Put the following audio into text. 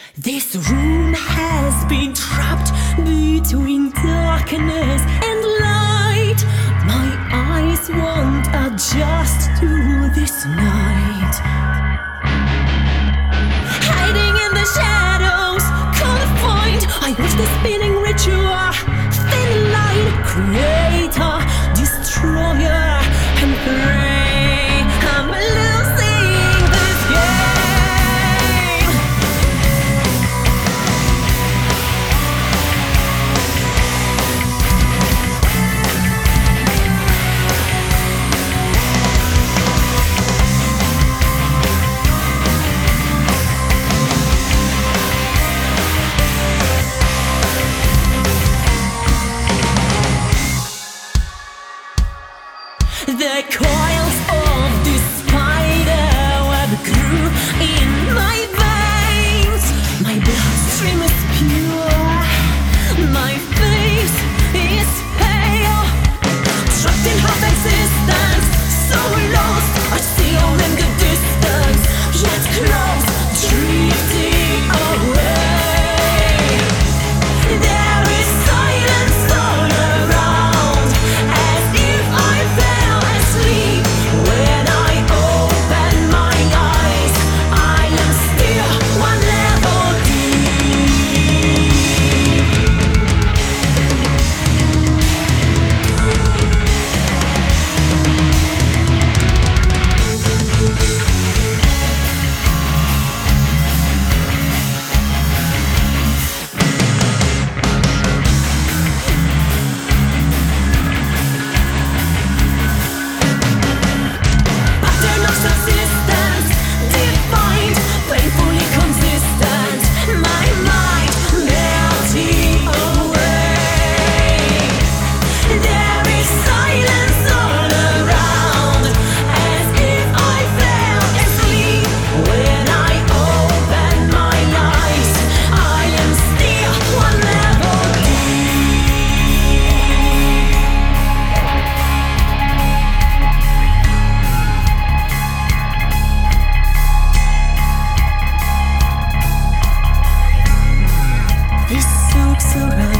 This room has been trapped between darkness and light. My eyes won't adjust to this night. Hiding in the shadows, can't find. I watch the spinning ritual, thin line, creator, destroyer, and prey. I'm losing this game. The coils of this spider web grew in my veins. My bloodstream is pure. My face is pale. Trapped in half existence, so lost. I see all in the distance, yet close, drifting away. There is silence all around, as if I fell asleep. When I open my eyes, I am still one level deep. Pattern of subsistence, defined, painfully consistent. My mind melting away. There is silence all around, as if I fell asleep. When I open my eyes, I am still one level deep. This silk surrounds